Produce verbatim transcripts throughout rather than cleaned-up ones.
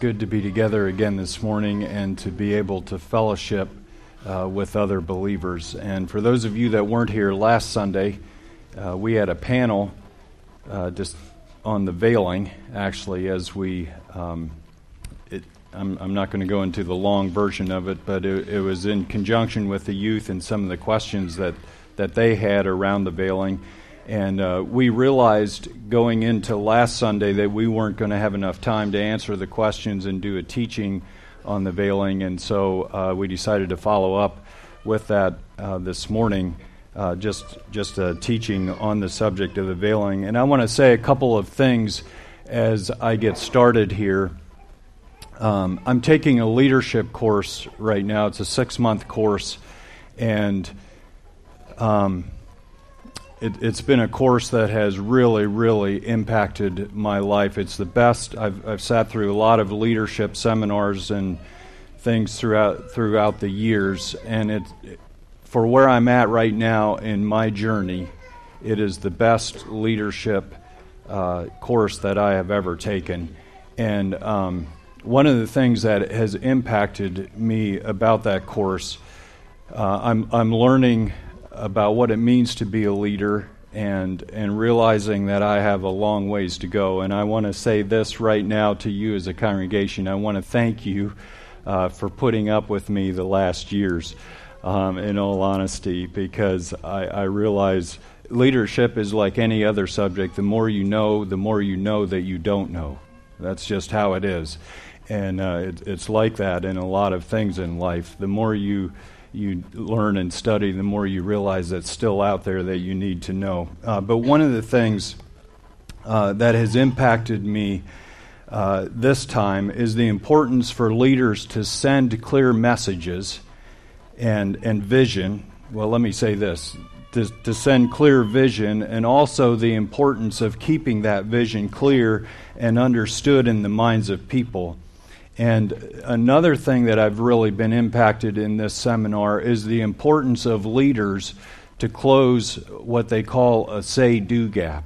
Good to be together again this morning and to be able to fellowship uh, with other believers. And for those of you that weren't here last Sunday, uh, we had a panel uh, just on the veiling, actually, as we, um, it, I'm, I'm not going to go into the long version of it, but it, it was in conjunction with the youth and some of the questions that, that they had around the veiling. And uh, we realized going into last Sunday that we weren't going to have enough time to answer the questions and do a teaching on the veiling, and so uh, we decided to follow up with that uh, this morning, uh, just just a teaching on the subject of the veiling. And I want to say a couple of things as I get started here. Um, I'm taking a leadership course right now. It's a six-month course, and um, It, it's been a course that has really, really impacted my life. It's the best. I've, I've sat through a lot of leadership seminars and things throughout throughout the years, and it, for where I'm at right now in my journey, it is the best leadership uh, course that I have ever taken. And um, one of the things that has impacted me about that course, uh, I'm I'm learning about what it means to be a leader and and realizing that I have a long ways to go. And I want to say this right now to you as a congregation. I want to thank you uh, for putting up with me the last years, um, in all honesty, because I, I realize leadership is like any other subject. The more you know, the more you know that you don't know. That's just how it is. And uh, it, it's like that in a lot of things in life. The more you you learn and study, the more you realize that's still out there that you need to know. Uh, but one of the things uh, that has impacted me uh, this time is the importance for leaders to send clear messages and and vision. Well, let me say this, to, to send clear vision, and also the importance of keeping that vision clear and understood in the minds of people. And another thing that I've really been impacted in this seminar is the importance of leaders to close what they call a say-do gap.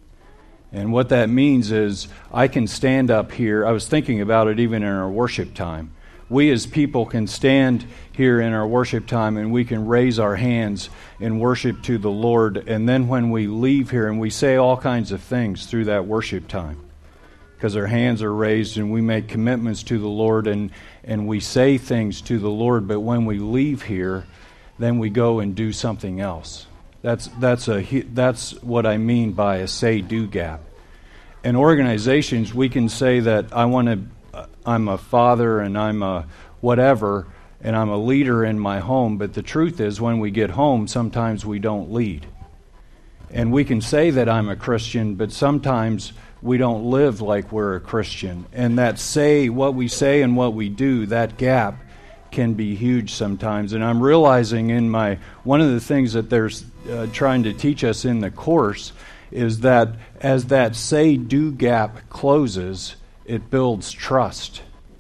And what that means is I can stand up here. I was thinking about it even in our worship time. We as people can stand here in our worship time and we can raise our hands in worship to the Lord. And then when we leave here, and we say all kinds of things through that worship time, because our hands are raised and we make commitments to the Lord and, and we say things to the Lord, but when we leave here, then we go and do something else. That's that's a that's what I mean by a say-do gap. In organizations, we can say that I want to, I'm a father and I'm a whatever, and I'm a leader in my home, but the truth is when we get home, sometimes we don't lead. And we can say that I'm a Christian, but sometimes we don't live like we're a Christian. And that say, what we say and what we do, that gap can be huge sometimes. And I'm realizing in my, one of the things that they're uh, trying to teach us in the course is that as that say-do gap closes, it builds trust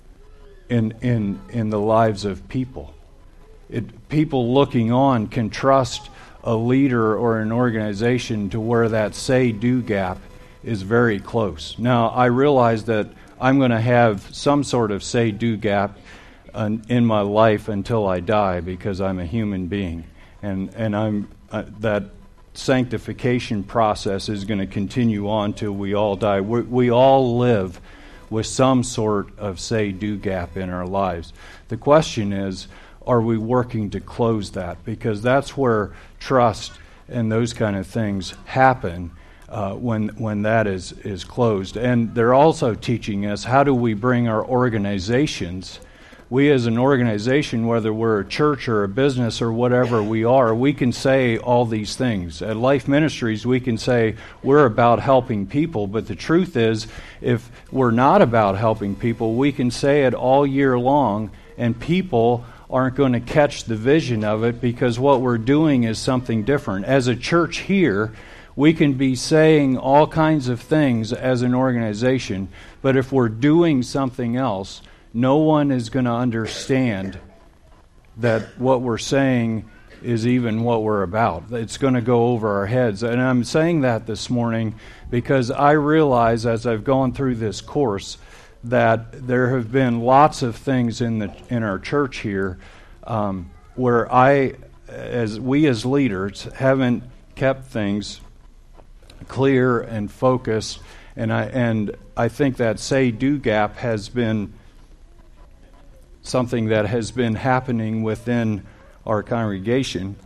in in in the lives of people. It, people looking on can trust a leader or an organization to where that say-do gap is very close. Now, I realize that I'm going to have some sort of say-do gap uh, in my life until I die, because I'm a human being, and and I'm uh, that sanctification process is going to continue on till we all die. We, we all live with some sort of say-do gap in our lives. The question is, are we working to close that? Because that's where trust and those kind of things happen. Uh, when when that is, is closed. And they're also teaching us how do we bring our organizations, we as an organization, whether we're a church or a business or whatever we are, we can say all these things. At Life Ministries, we can say we're about helping people, but the truth is, if we're not about helping people, we can say it all year long, and people aren't going to catch the vision of it, because what we're doing is something different. As a church here, we can be saying all kinds of things as an organization, but if we're doing something else, no one is going to understand that what we're saying is even what we're about. It's going to go over our heads. And I'm saying that this morning because I realize as I've gone through this course that there have been lots of things in the in our church here um, where I, as we as leaders, haven't kept things clear and focused, and I and I think that say-do gap has been something that has been happening within our congregation.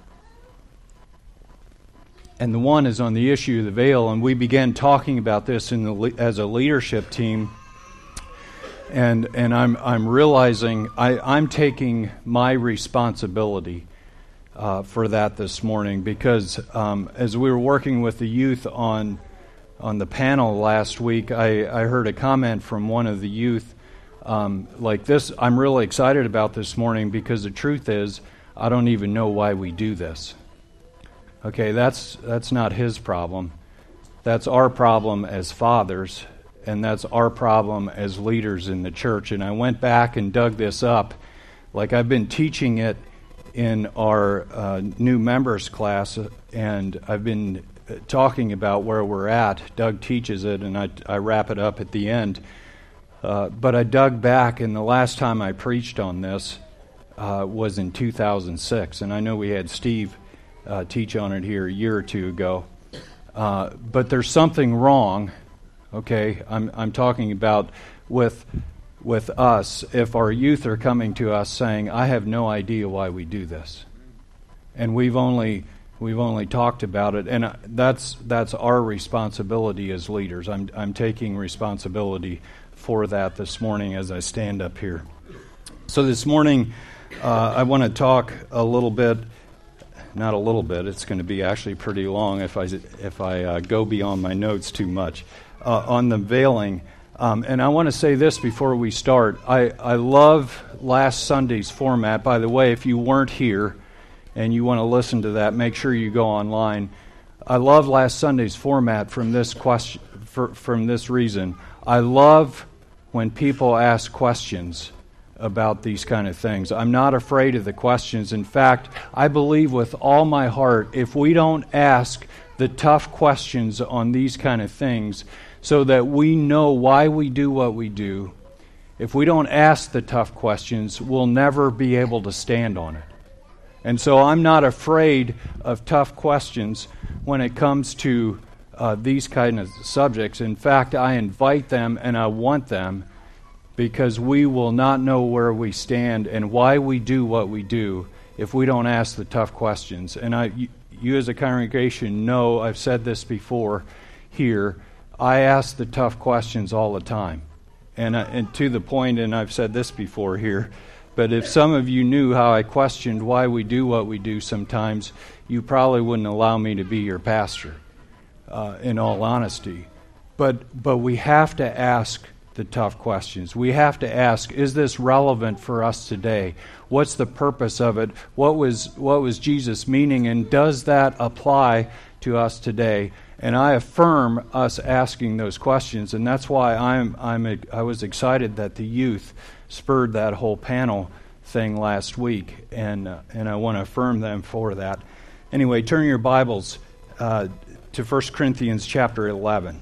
And the one is on the issue of the veil, and we began talking about this in the as a leadership team. And and I'm I'm realizing I, I'm taking my responsibility uh, for that this morning, because um, as we were working with the youth on on the panel last week, I, I heard a comment from one of the youth um, like this. I'm really excited about this morning because the truth is I don't even know why we do this. Okay, that's that's not his problem. That's our problem as fathers, and that's our problem as leaders in the church. And I went back and dug this up. Like I've been teaching it in our uh, new members class, and I've been talking about where we're at. Doug teaches it, and I, I wrap it up at the end. Uh, but I dug back, and the last time I preached on this uh, was in two thousand six. And I know we had Steve Uh, teach on it here a year or two ago, uh, but there's something wrong. Okay, I'm I'm talking about with with us if our youth are coming to us saying, "I have no idea why we do this," and we've only we've only talked about it, and that's that's our responsibility as leaders. I'm I'm taking responsibility for that this morning as I stand up here. So this morning, uh, I want to talk a little bit. Not a little bit. It's going to be actually pretty long if I if I uh, go beyond my notes too much uh, on the veiling. Um, and I want to say this before we start. I, I love last Sunday's format. By the way, if you weren't here and you want to listen to that, make sure you go online. I love last Sunday's format from this question for, from this reason. I love when people ask questions about these kind of things. I'm not afraid of the questions. In fact, I believe with all my heart, if we don't ask the tough questions on these kind of things so that we know why we do what we do, if we don't ask the tough questions, we'll never be able to stand on it. And so I'm not afraid of tough questions when it comes to uh, these kind of subjects. In fact, I invite them and I want them, because we will not know where we stand and why we do what we do if we don't ask the tough questions. And I, you, you as a congregation know, I've said this before here, I ask the tough questions all the time. And, uh, and to the point, and I've said this before here, but if some of you knew how I questioned why we do what we do sometimes, you probably wouldn't allow me to be your pastor, uh, in all honesty. But but we have to ask the tough questions. We have to ask, is this relevant for us today? What's the purpose of it? What was what was Jesus meaning, and does that apply to us today? And I affirm us asking those questions, and that's why I'm I'm I was excited that the youth spurred that whole panel thing last week, and uh, and I want to affirm them for that. Anyway, turn your Bibles uh, to First Corinthians chapter eleven.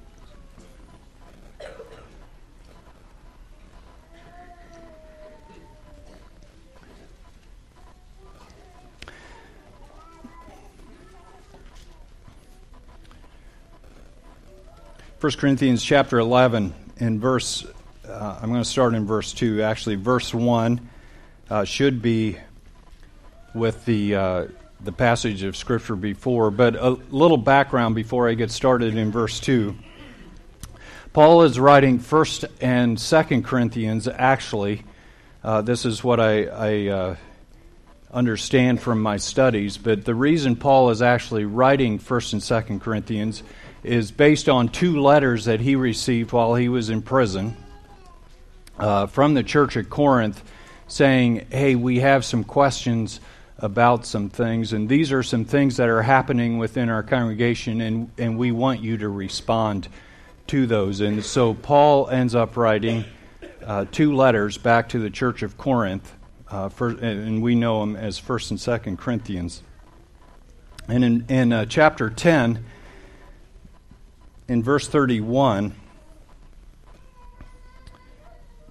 First Corinthians chapter eleven, in verse, uh, I'm going to start in verse two. Actually, verse one uh, should be with the uh, the passage of Scripture before, but a little background before I get started in verse two. Paul is writing First and Second Corinthians, actually. Uh, this is what I, I uh, understand from my studies, but the reason Paul is actually writing First and Second Corinthians is based on two letters that he received while he was in prison uh, from the church at Corinth, saying, hey, we have some questions about some things, and these are some things that are happening within our congregation, and, and we want you to respond to those. And so Paul ends up writing uh, two letters back to the church of Corinth, uh, for, and we know them as First and Second Corinthians. And in, in uh, chapter ten, in verse thirty-one,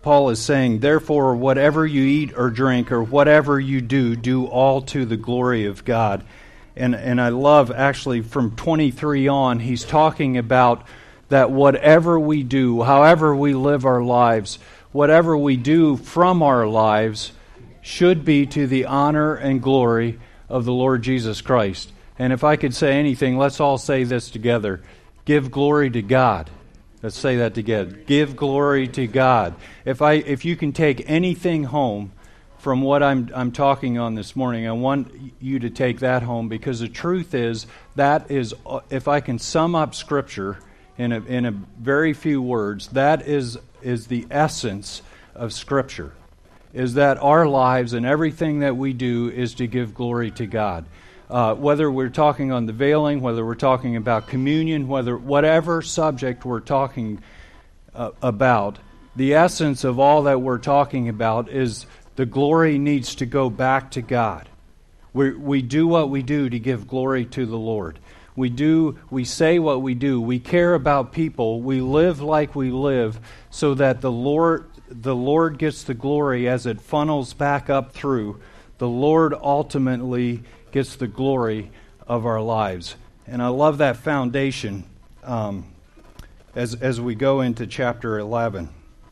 Paul is saying, therefore, whatever you eat or drink or whatever you do, do all to the glory of God. And and I love, actually, from twenty-three on, he's talking about that whatever we do, however we live our lives, whatever we do from our lives should be to the honor and glory of the Lord Jesus Christ. And if I could say anything, let's all say this together. Give glory to God. Let's say that together. Give glory to God. If I, if you can take anything home from what I'm I'm talking on this morning, I want you to take that home, because the truth is that is, if I can sum up Scripture in a in a very few words, that is is the essence of Scripture. Is that our lives and everything that we do is to give glory to God. Uh, whether we're talking on the veiling, whether we're talking about communion, whether whatever subject we're talking uh, about, the essence of all that we're talking about is the glory needs to go back to God. We we do what we do to give glory to the Lord. We do we say what we do. We care about people. We live like we live, so that the Lord the Lord gets the glory as it funnels back up through. The Lord ultimately gets the glory of our lives. And I love that foundation um, as as we go into chapter eleven.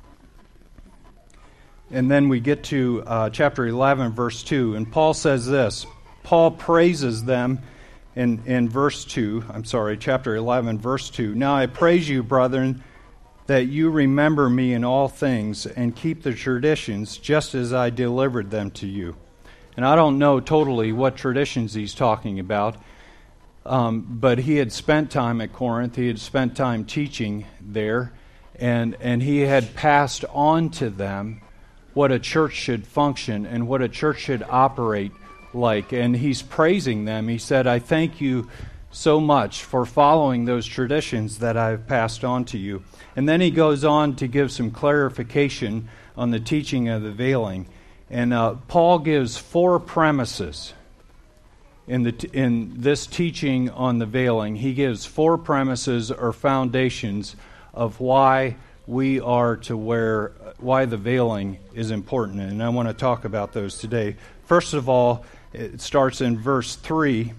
And then we get to uh, chapter eleven, verse two. And Paul says this. Paul praises them in, in verse two. I'm sorry, chapter eleven, verse two. Now I praise you, brethren, that you remember me in all things and keep the traditions just as I delivered them to you. And I don't know totally what traditions he's talking about, um, but he had spent time at Corinth. He had spent time teaching there, and and he had passed on to them what a church should function and what a church should operate like. And he's praising them. He said, I thank you so much for following those traditions that I've passed on to you. And then he goes on to give some clarification on the teaching of the veiling. And uh, Paul gives four premises in the t- in this teaching on the veiling. He gives four premises or foundations of why we are to wear, why the veiling is important. And I want to talk about those today. First of all, it starts in verse three.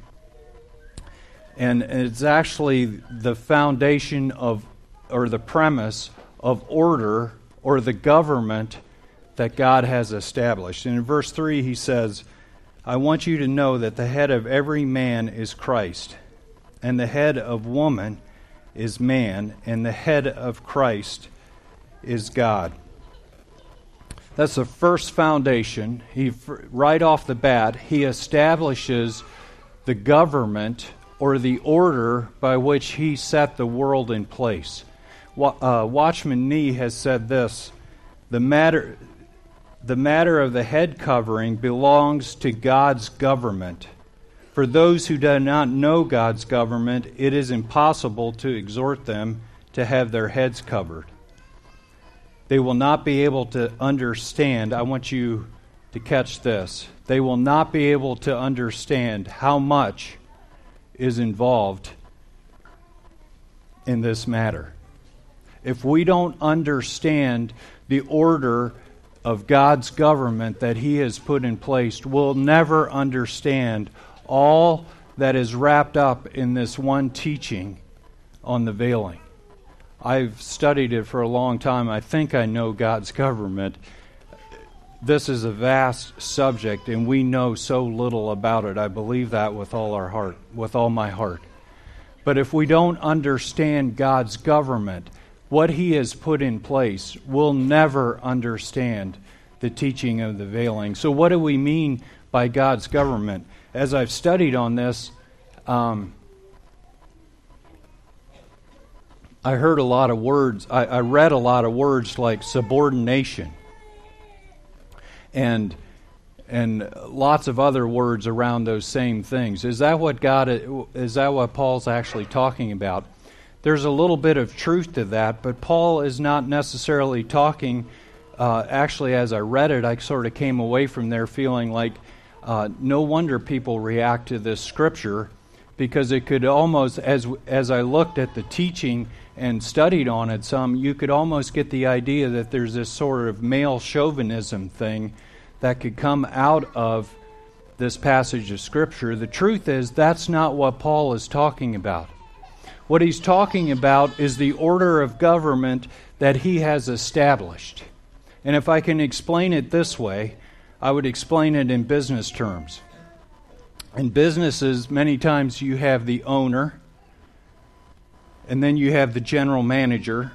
And it's actually the foundation of, or the premise of order or the government that God has established. And in verse three he says, I want you to know that the head of every man is Christ, and the head of woman is man, and the head of Christ is God. That's the first foundation. He, right off the bat, he establishes the government or the order by which he set the world in place. Uh, Watchman Nee has said this, the matter... The matter of the head covering belongs to God's government. For those who do not know God's government, it is impossible to exhort them to have their heads covered. They will not be able to understand. I want you to catch this. They will not be able to understand how much is involved in this matter. If we don't understand the order of God's government that He has put in place, we'll never understand all that is wrapped up in this one teaching on the veiling. I've studied it for a long time. I think I know God's government. This is a vast subject, and we know so little about it. I believe that with all our heart, with all my heart. But if we don't understand God's government, what He has put in place, we'll never understand the teaching of the veiling. So what do we mean by God's government? As I've studied on this, um, I heard a lot of words, I, I read a lot of words like subordination and and lots of other words around those same things. Is that what God is that what Paul's actually talking about? There's a little bit of truth to that, but Paul is not necessarily talking, uh, actually as I read it, I sort of came away from there feeling like uh, no wonder people react to this scripture because it could almost, as as I looked at the teaching and studied on it some, you could almost get the idea that there's this sort of male chauvinism thing that could come out of this passage of Scripture. The truth is, that's not what Paul is talking about. What he's talking about is the order of government that he has established. And if I can explain it this way, I would explain it in business terms. In businesses, many times you have the owner, and then you have the general manager,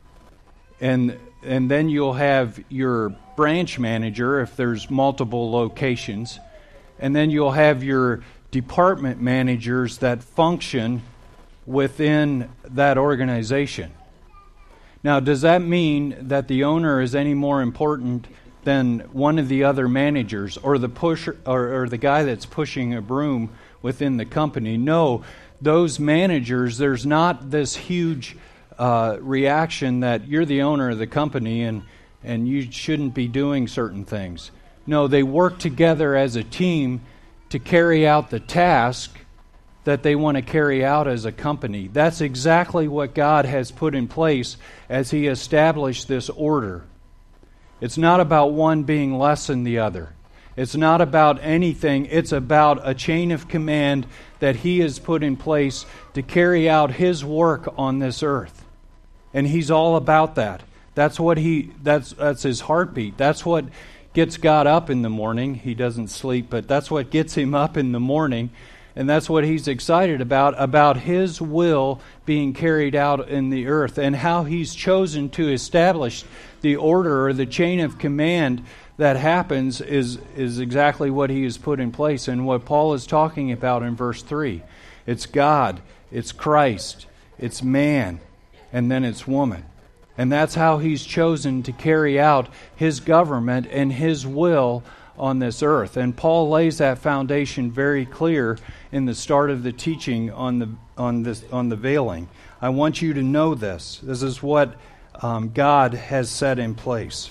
and and then you'll have your branch manager if there's multiple locations, and then you'll have your department managers that function within that organization. Now, does that mean that the owner is any more important than one of the other managers or the pusher or, or the guy that's pushing a broom within the company? No, those managers, there's not this huge uh, reaction that you're the owner of the company and and you shouldn't be doing certain things. No, they work together as a team to carry out the task that they want to carry out as a company. That's exactly what God has put in place as He established this order. It's not about one being less than the other. It's not about anything. It's about a chain of command that He has put in place to carry out His work on this earth. And He's all about that. That's what he that's that's His heartbeat. That's what gets God up in the morning. He doesn't sleep, but that's what gets Him up in the morning. And that's what He's excited about, about His will being carried out in the earth and how He's chosen to establish the order or the chain of command that happens is, is exactly what He has put in place. And what Paul is talking about in verse three. It's God, it's Christ, it's man, and then it's woman. And that's how He's chosen to carry out His government and His will on this earth. And Paul lays that foundation very clear in the start of the teaching on the on this on the veiling. I want you to know this. This is what um, God has set in place.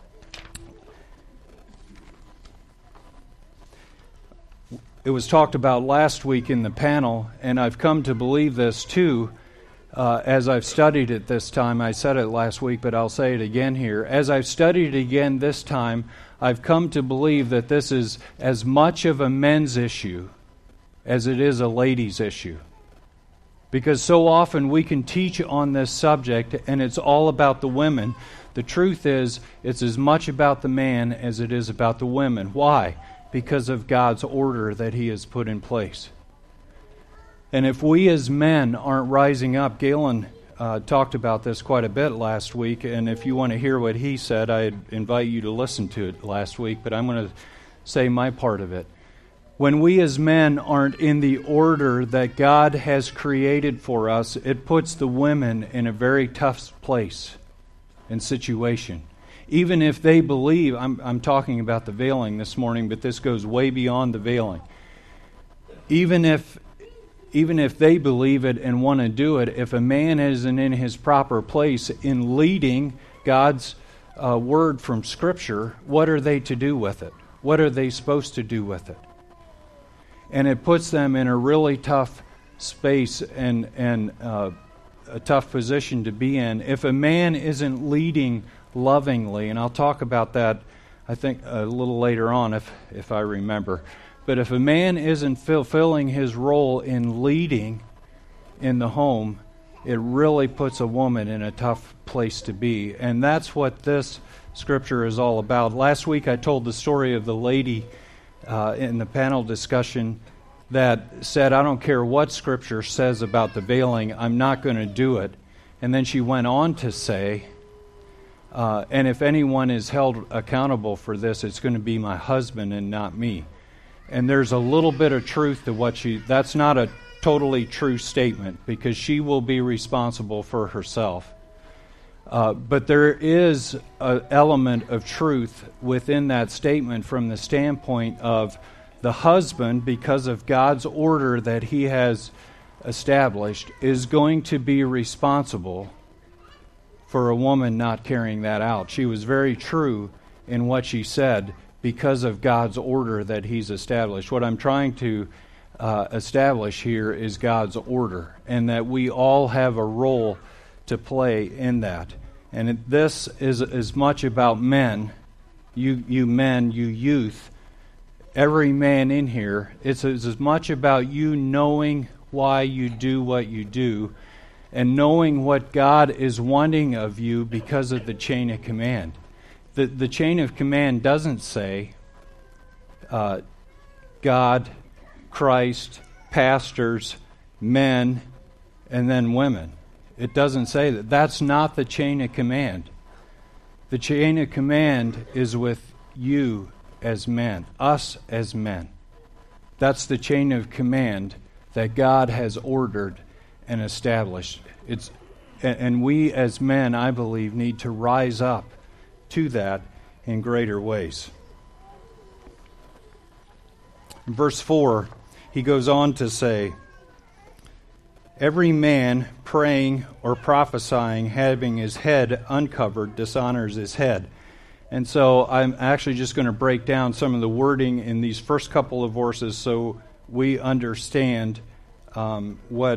It was talked about last week in the panel, and I've come to believe this too. Uh, as I've studied it this time, I said it last week, but I'll say it again here. As I've studied it again this time, I've come to believe that this is as much of a men's issue as it is a ladies' issue. Because so often we can teach on this subject and it's all about the women. The truth is, it's as much about the man as it is about the women. Why? Because of God's order that He has put in place. And if we as men aren't rising up, Galen uh, talked about this quite a bit last week, and if you want to hear what he said, I invite you to listen to it last week, but I'm going to say my part of it. When we as men aren't in the order that God has created for us, it puts the women in a very tough place and situation. Even if they believe, I'm, I'm talking about the veiling this morning, but this goes way beyond the veiling. Even if Even if they believe it and want to do it, if a man isn't in his proper place in leading God's uh, word from Scripture, what are they to do with it? What are they supposed to do with it? And it puts them in a really tough space and, and uh, a tough position to be in. If a man isn't leading lovingly, and I'll talk about that, I think, a little later on if if I remember. But if a man isn't fulfilling his role in leading in the home, it really puts a woman in a tough place to be. And that's what this scripture is all about. Last week I told the story of the lady uh, in the panel discussion that said, I don't care what Scripture says about the veiling, I'm not going to do it. And then she went on to say, uh, and if anyone is held accountable for this, it's going to be my husband and not me. And there's a little bit of truth to what she, that's not a totally true statement because she will be responsible for herself. Uh, but there is an element of truth within that statement from the standpoint of the husband, because of God's order that he has established, is going to be responsible for a woman not carrying that out. She was very true in what she said because of God's order that he's established. What I'm trying to uh, establish here is God's order, and that we all have a role to play in that. And it, this is as much about men, you you men, you youth, every man in here. It's as, as much about you knowing why you do what you do, and knowing what God is wanting of you because of the chain of command. The, the chain of command doesn't say uh, God, Christ, pastors, men, and then women. It doesn't say that. That's not the chain of command. The chain of command is with you as men, us as men. That's the chain of command that God has ordered and established. It's, and we as men, I believe, need to rise up to that in greater ways. In verse four, he goes on to say, every man praying or prophesying having his head uncovered dishonors his head. And so I'm actually just going to break down some of the wording in these first couple of verses so we understand um, what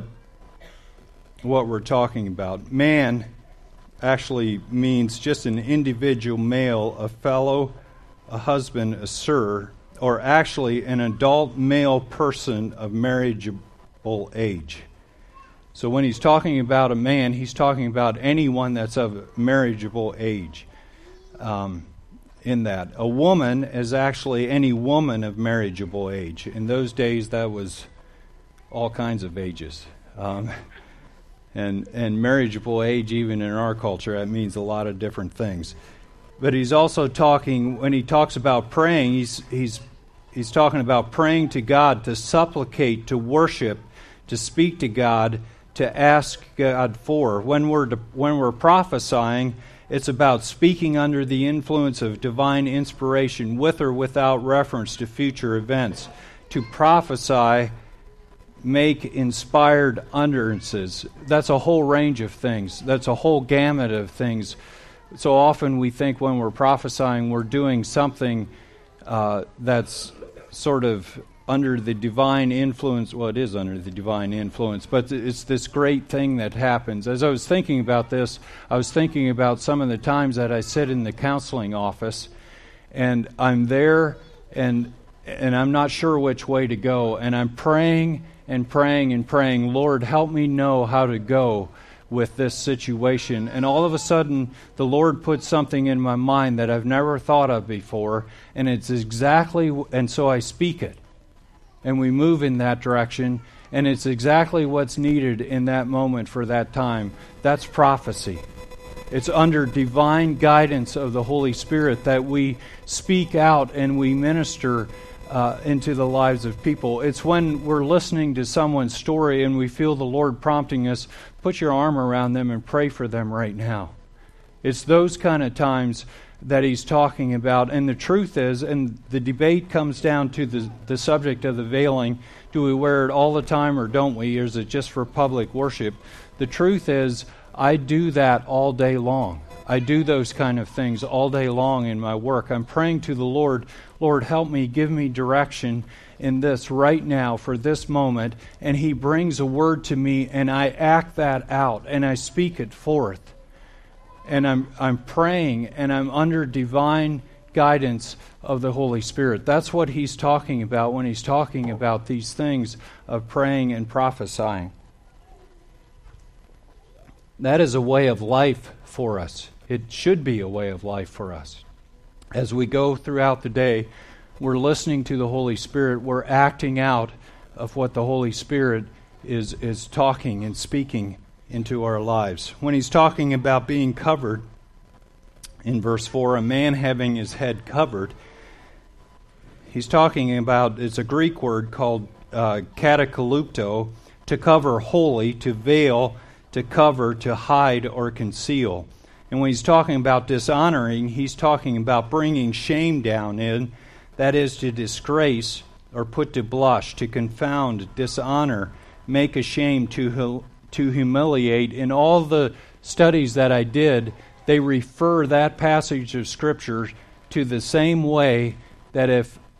what we're talking about. Man actually means just an individual male, a fellow, a husband, a sir, or actually an adult male person of marriageable age. So when he's talking about a man, he's talking about anyone that's of marriageable age. Um, in that. A woman is actually any woman of marriageable age. In those days, that was all kinds of ages. Um, and and marriageable age, even in our culture, that means a lot of different things. But he's also talking, when he talks about praying, he's he's he's talking about praying to God, to supplicate, to worship, to speak to God, to ask God for. When we're when we're prophesying, it's about speaking under the influence of divine inspiration, with or without reference to future events. To prophesy, make inspired utterances. That's a whole range of things. That's a whole gamut of things. So often we think when we're prophesying, we're doing something uh, that's sort of under the divine influence. Well, it is under the divine influence, but it's this great thing that happens. As I was thinking about this, I was thinking about some of the times that I sit in the counseling office, and I'm there, and and I'm not sure which way to go, and I'm praying and praying and praying, Lord, help me know how to go with this situation. And all of a sudden, the Lord puts something in my mind that I've never thought of before, and it's exactly, and so I speak it. And we move in that direction, and it's exactly what's needed in that moment for that time. That's prophecy. It's under divine guidance of the Holy Spirit that we speak out and we minister uh, into the lives of people. It's when we're listening to someone's story and we feel the Lord prompting us, put your arm around them and pray for them right now. It's those kind of times that he's talking about. And the truth is, and the debate comes down to the, the subject of the veiling. Do we wear it all the time or don't we? Or is it just for public worship? The truth is, I do that all day long. I do those kind of things all day long in my work. I'm praying to the Lord, Lord, help me, give me direction in this right now for this moment. And he brings a word to me, and I act that out, and I speak it forth. And I'm I'm praying, and I'm under divine guidance of the Holy Spirit. That's what he's talking about when he's talking about these things of praying and prophesying. That is a way of life for us. It should be a way of life for us. As we go throughout the day, we're listening to the Holy Spirit. We're acting out of what the Holy Spirit is is talking and speaking into our lives. When he's talking about being covered, in verse four, a man having his head covered, he's talking about, it's a Greek word called uh, katakalupto, to cover wholly, to veil, to cover, to hide or conceal. And when he's talking about dishonoring, he's talking about bringing shame down in, that is to disgrace or put to blush, to confound, dishonor, make ashamed, to to humiliate. In all the studies that I did, they refer that passage of Scripture to the same way that if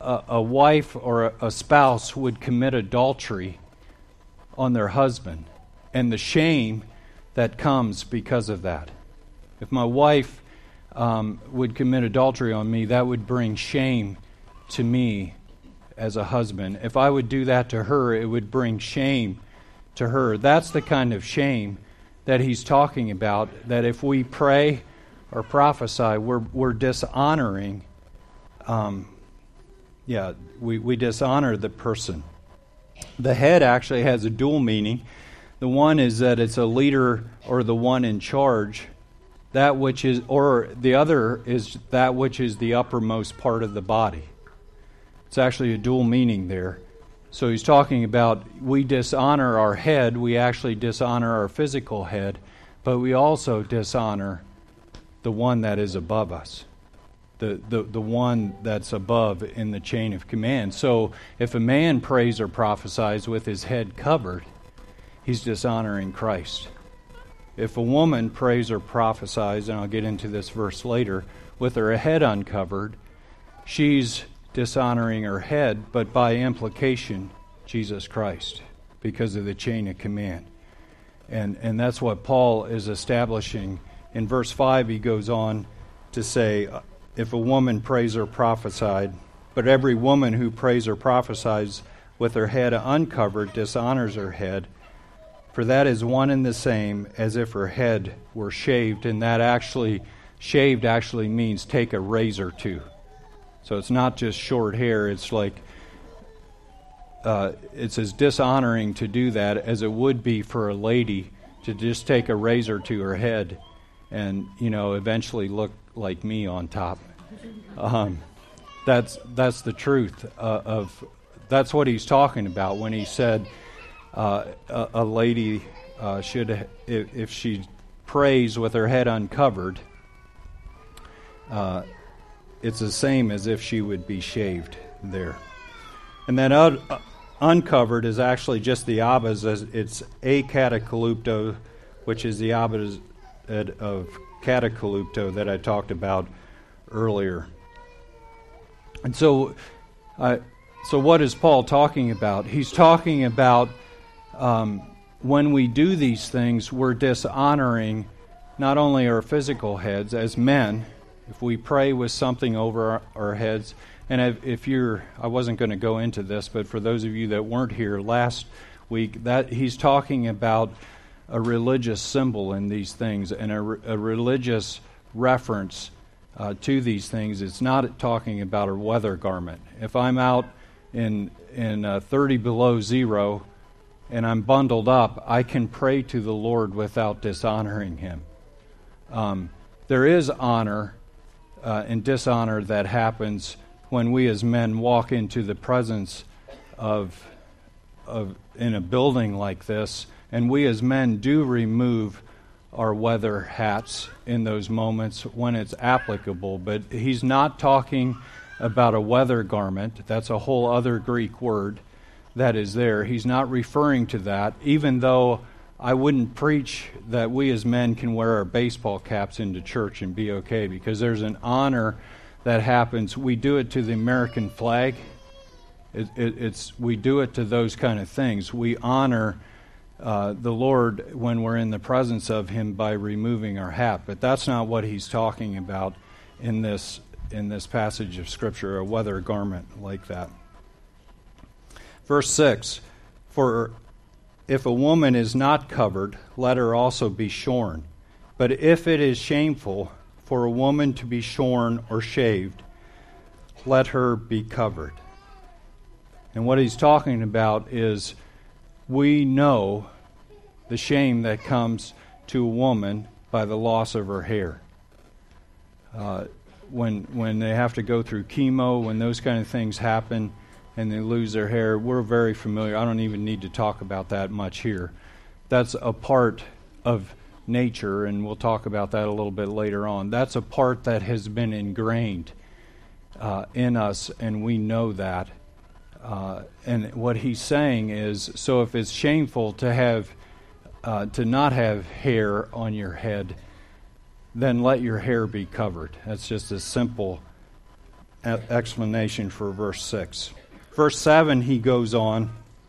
a, a wife or a, a spouse would commit adultery on their husband and the shame that comes because of that. If my wife um, would commit adultery on me, that would bring shame to me as a husband. If I would do that to her, it would bring shame to her. That's the kind of shame that he's talking about, that if we pray or prophesy, we're we're dishonoring, um, yeah, we, we dishonor the person. The head actually has a dual meaning. The one is that it's a leader or the one in charge, that which is, or the other is that which is the uppermost part of the body. It's actually a dual meaning there. So he's talking about we dishonor our head, we actually dishonor our physical head, but we also dishonor the one that is above us, the, the, the one that's above in the chain of command. So if a man prays or prophesies with his head covered, he's dishonoring Christ. If a woman prays or prophesies, and I'll get into this verse later, with her head uncovered, she's dishonoring her head, but by implication, Jesus Christ, because of the chain of command. And and that's what Paul is establishing. In verse five, he goes on to say, if a woman prays or prophesied, but every woman who prays or prophesies with her head uncovered dishonors her head, for that is one and the same as if her head were shaved, and that actually, shaved actually means take a razor to. So it's not just short hair, it's like, uh, it's as dishonoring to do that as it would be for a lady to just take a razor to her head and, you know, eventually look like me on top. Um, that's that's the truth uh, of, that's what he's talking about when he said uh, a, a lady uh, should, if, if she prays with her head uncovered, uh, it's the same as if she would be shaved there. And that un- uncovered is actually just the opposite. It's acatakalupto, which is the opposite of catakalupto that I talked about earlier. And so, uh, so what is Paul talking about? He's talking about um, when we do these things, we're dishonoring not only our physical heads as men. If we pray with something over our, our heads, and if, if you're, I wasn't going to go into this, but for those of you that weren't here last week, that he's talking about a religious symbol in these things and a, a religious reference uh, to these things. It's not talking about a weather garment. If I'm out in in uh, thirty below zero and I'm bundled up, I can pray to the Lord without dishonoring Him. Um, there is honor uh, and dishonor that happens when we as men walk into the presence of of in a building like this, and we as men do remove our weather hats in those moments when it's applicable. But he's not talking about a weather garment. That's a whole other Greek word that is there. He's not referring to that, even though I wouldn't preach that we as men can wear our baseball caps into church and be okay, because there's an honor that happens. We do it to the American flag. It, it, it's we do it to those kind of things. We honor uh, the Lord when we're in the presence of Him by removing our hat. But that's not what he's talking about in this in this passage of Scripture, a weather garment like that. Verse six, for if a woman is not covered, let her also be shorn. But if it is shameful for a woman to be shorn or shaved, let her be covered. And what he's talking about is we know the shame that comes to a woman by the loss of her hair. Uh, when when they have to go through chemo, when those kind of things happen and they lose their hair, we're very familiar. I don't even need to talk about that much here. That's a part of nature, and we'll talk about that a little bit later on. That's a part that has been ingrained uh, in us, and we know that. Uh, and what he's saying is, so if it's shameful to have, uh, to not have hair on your head, then let your hair be covered. That's just a simple explanation for verse six. Verse seven, he goes on.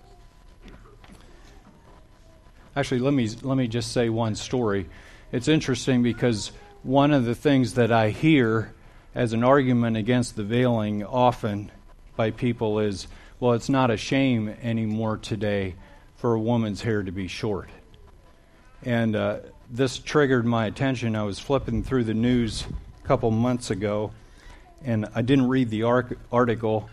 Actually, let me let me just say one story. It's interesting because one of the things that I hear as an argument against the veiling often by people is, well, it's not a shame anymore today for a woman's hair to be short. And uh, this triggered my attention. I was flipping through the news a couple months ago, and I didn't read the arc- article,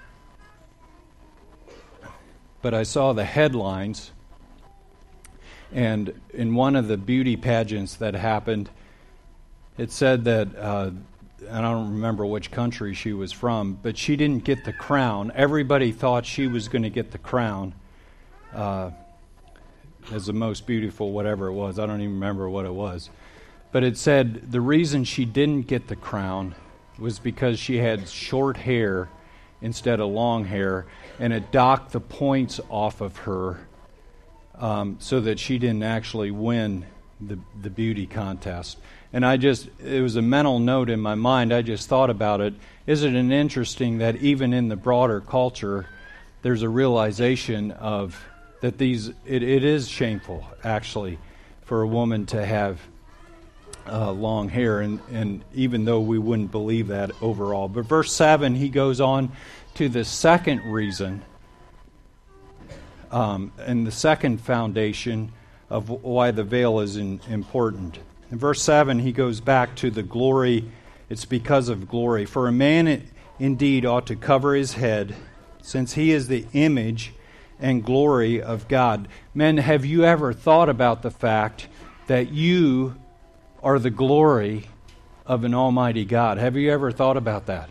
but I saw the headlines. And in one of the beauty pageants that happened, it said that, uh, I don't remember which country she was from, but she didn't get the crown. Everybody thought she was going to get the crown uh, as the most beautiful, whatever it was. I don't even remember what it was. But it said the reason she didn't get the crown was because she had short hair instead of long hair, and it docked the points off of her um, so that she didn't actually win the the beauty contest. And I just, it was a mental note in my mind. I just thought about it. Isn't it interesting that even in the broader culture, there's a realization of that these, it, it is shameful, actually, for a woman to have uh, long hair, and, and even though we wouldn't believe that overall. But verse seven, he goes on to the second reason, um, and the second foundation of why the veil is in, important. In verse seven, he goes back to the glory. It's because of glory. For a man indeed ought to cover his head, since he is the image and glory of God. Men, have you ever thought about the fact that you are the glory of an almighty God? Have you ever thought about that?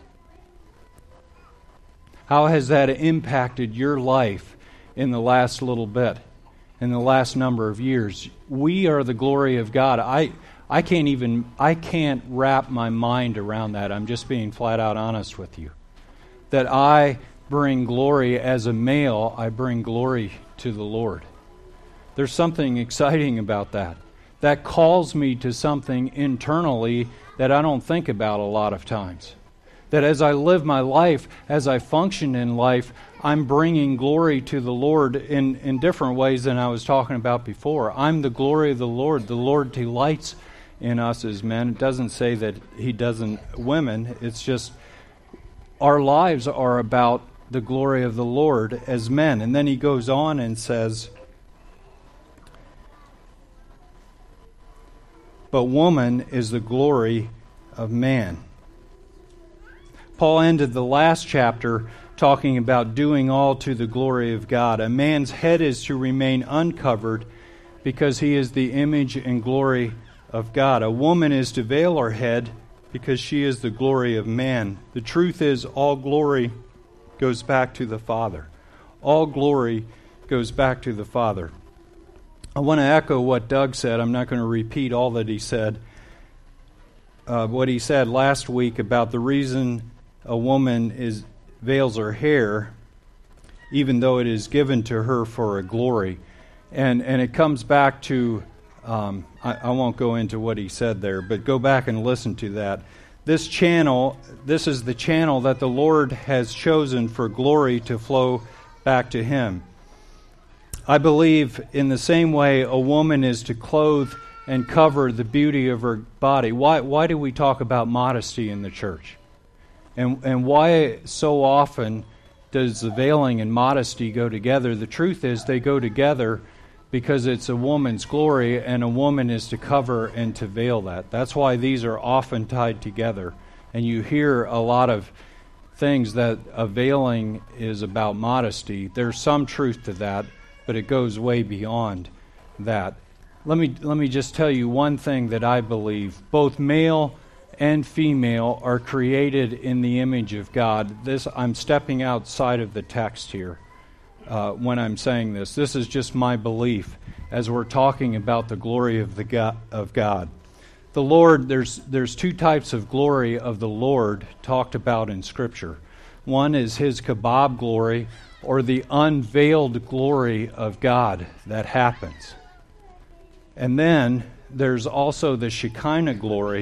How has that impacted your life in the last little bit, in the last number of years? We are the glory of God. I I can't even, I can't wrap my mind around that. I'm just being flat out honest with you. That I bring glory as a male, I bring glory to the Lord. There's something exciting about that. That calls me to something internally that I don't think about a lot of times. That as I live my life, as I function in life, I'm bringing glory to the Lord in, in different ways than I was talking about before. I'm the glory of the Lord. The Lord delights in us as men. It doesn't say that He doesn't women. It's just our lives are about the glory of the Lord as men. And then he goes on and says, but woman is the glory of man. Paul ended the last chapter talking about doing all to the glory of God. A man's head is to remain uncovered because he is the image and glory of God. A woman is to veil her head because she is the glory of man. The truth is, all glory goes back to the Father. All glory goes back to the Father. I want to echo what Doug said. I'm not going to repeat all that he said. Uh, what he said last week about the reason a woman is veils her hair, even though it is given to her for a glory. And and it comes back to, um, I, I won't go into what he said there, but go back and listen to that. This channel, this is the channel that the Lord has chosen for glory to flow back to Him. I believe in the same way a woman is to clothe and cover the beauty of her body. Why why do we talk about modesty in the church? And and why so often does the veiling and modesty go together? The truth is they go together because it's a woman's glory, and a woman is to cover and to veil that. That's why these are often tied together. And you hear a lot of things that a veiling is about modesty. There's some truth to that, but it goes way beyond that. Let me let me just tell you one thing that I believe. Both male and female are created in the image of God. This, I'm stepping outside of the text here uh, when I'm saying this. This is just my belief as we're talking about the glory of the God, of God. The Lord, there's there's two types of glory of the Lord talked about in Scripture. One is His kabod glory, or the unveiled glory of God that happens. And then there's also the Shekinah glory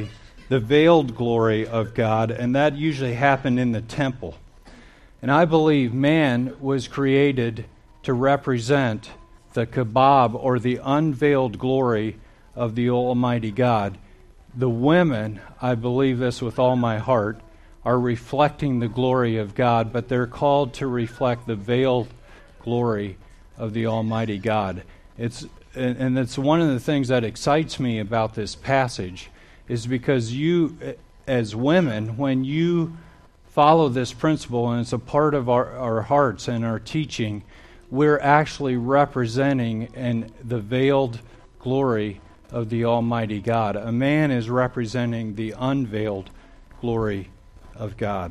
the veiled glory of God, and that usually happened in the temple. And I believe man was created to represent the kabod, or the unveiled glory of the Almighty God. The women, I believe this with all my heart, are reflecting the glory of God, but they're called to reflect the veiled glory of the Almighty God. It's and, and it's one of the things that excites me about this passage, is because you, as women, when you follow this principle, and it's a part of our, our hearts and our teaching, we're actually representing and the veiled glory of the Almighty God. A man is representing the unveiled glory of God.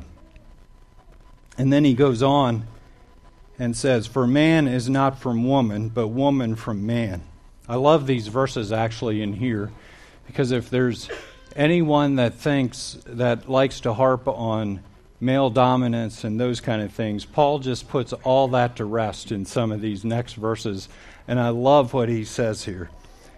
And then he goes on and says, "For man is not from woman, but woman from man." I love these verses actually in here, because if there's anyone that thinks, that likes to harp on male dominance and those kind of things, Paul just puts all that to rest in some of these next verses, and I love what he says here.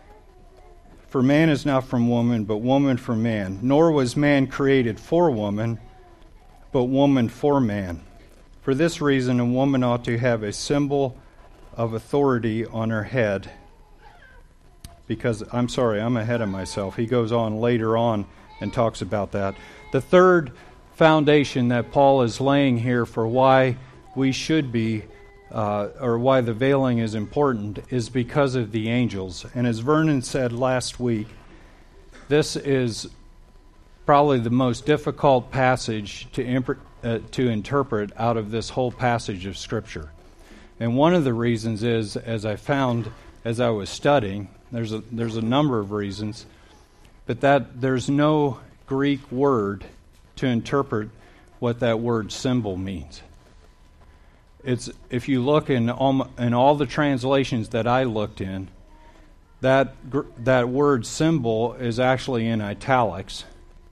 "For man is not from woman, but woman from man. Nor was man created for woman, but woman for man. For this reason, a woman ought to have a symbol of authority on her head." Because, I'm sorry, I'm ahead of myself. He goes on later on and talks about that. The third foundation that Paul is laying here for why we should be, uh, or why the veiling is important, is because of the angels. And as Vernon said last week, this is probably the most difficult passage to, imp- uh, to interpret out of this whole passage of Scripture. And one of the reasons is, as I found as I was studying, there's a, there's a number of reasons, but that there's no Greek word to interpret what that word symbol means. It's, if you look in all, in all the translations that I looked in, that that word symbol is actually in italics,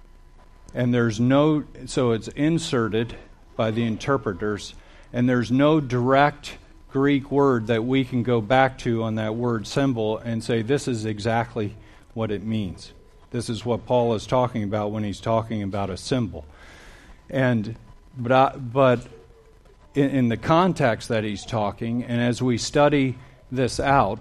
and there's no, so it's inserted by the interpreters, and there's no direct Greek word that we can go back to on that word symbol and say this is exactly what it means. This is what Paul is talking about when he's talking about a symbol. And but I, but in, in the context that he's talking, and as we study this out,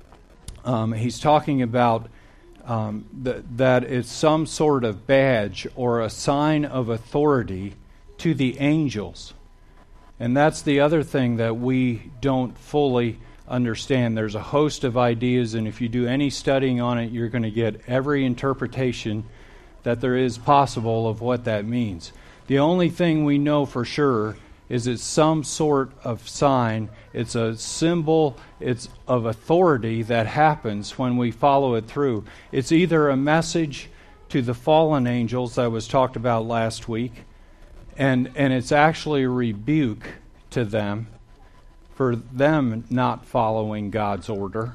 um, he's talking about um, th- that it's some sort of badge or a sign of authority to the angels. And that's the other thing that we don't fully understand. There's a host of ideas, and if you do any studying on it, you're going to get every interpretation that there is possible of what that means. The only thing we know for sure is it's some sort of sign. It's a symbol. It's of authority that happens when we follow it through. It's either a message to the fallen angels that was talked about last week, and, and it's actually a rebuke to them for them not following God's order,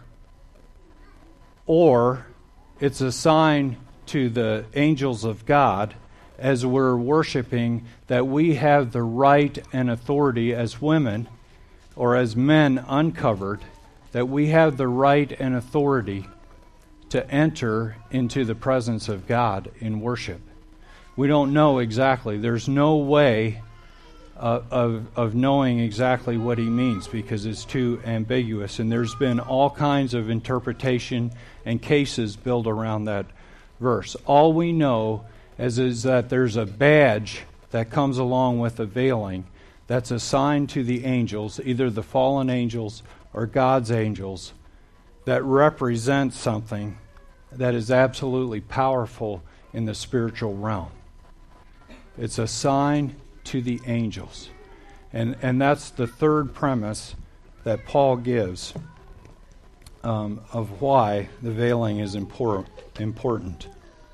or it's a sign to the angels of God as we're worshiping that we have the right and authority as women or as men uncovered, that we have the right and authority to enter into the presence of God in worship. We don't know exactly. There's no way uh, of of knowing exactly what he means because it's too ambiguous. And there's been all kinds of interpretation and cases built around that verse. All we know is, is that there's a badge that comes along with the veiling that's assigned to the angels, either the fallen angels or God's angels, that represents something that is absolutely powerful in the spiritual realm. It's a sign to the angels. And and that's the third premise that Paul gives um, of why the veiling is impor- important.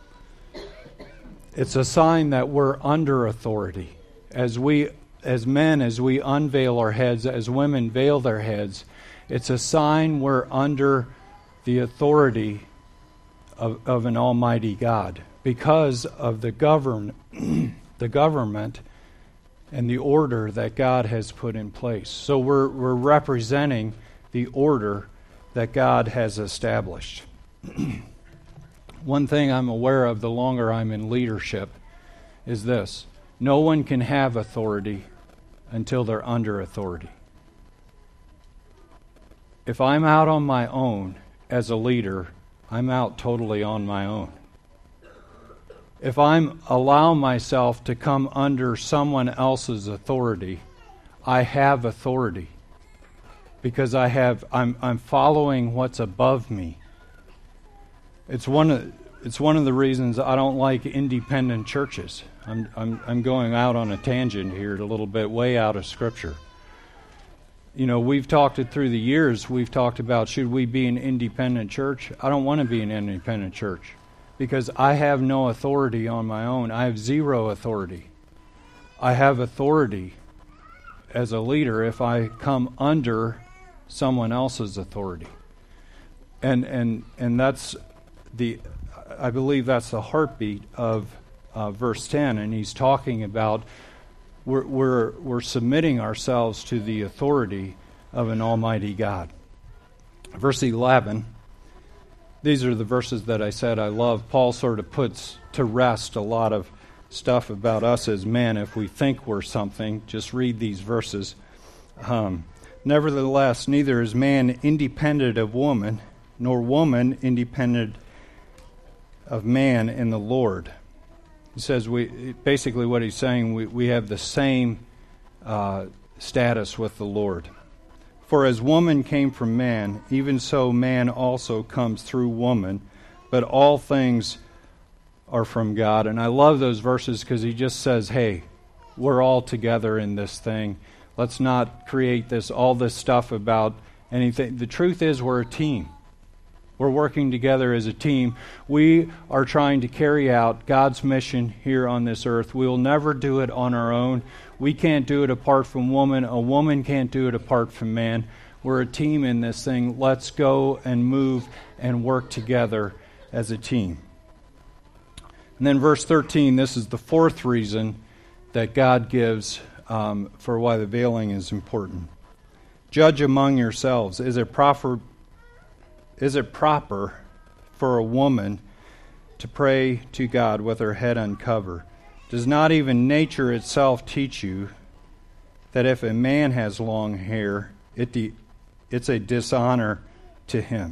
It's a sign that we're under authority. As we, as men, as we unveil our heads, as women veil their heads, it's a sign we're under the authority of, of an almighty God because of the govern, the government and the order that God has put in place. So we're we're representing the order that God has established. One thing I'm aware of the longer I'm in leadership is this: no one can have authority until they're under authority. If I'm out on my own as a leader, I'm out totally on my own. If I'm allow myself to come under someone else's authority, I have authority because I have I'm I'm following what's above me. It's one of it's one of the reasons I don't like independent churches. I'm I'm I'm going out on a tangent here a little bit, way out of Scripture. You know, we've talked it through the years. We've talked about, should we be an independent church? I don't want to be an independent church because I have no authority on my own. I have zero authority. I have authority as a leader if I come under someone else's authority. And and and that's the, I believe that's the heartbeat of uh, verse ten, and he's talking about We're, we're, we're submitting ourselves to the authority of an almighty God. Verse eleven, these are the verses that I said I love. Paul sort of puts to rest a lot of stuff about us as men. If we think we're something, just read these verses. Um, Nevertheless, neither is man independent of woman, nor woman independent of man in the Lord. He says, we basically what he's saying, we, we have the same uh, status with the Lord. For as woman came from man, even so man also comes through woman, but all things are from God. And I love those verses because he just says, hey, we're all together in this thing. Let's not create this all this stuff about anything. The truth is we're a team. We're working together as a team. We are trying to carry out God's mission here on this earth. We will never do it on our own. We can't do it apart from woman. A woman can't do it apart from man. We're a team in this thing. Let's go and move and work together as a team. And then verse thirteen, this is the fourth reason that God gives um, for why the veiling is important. Judge among yourselves. Is it proper Is it proper for a woman to pray to God with her head uncovered? Does not even nature itself teach you that if a man has long hair, it de- it's a dishonor to him?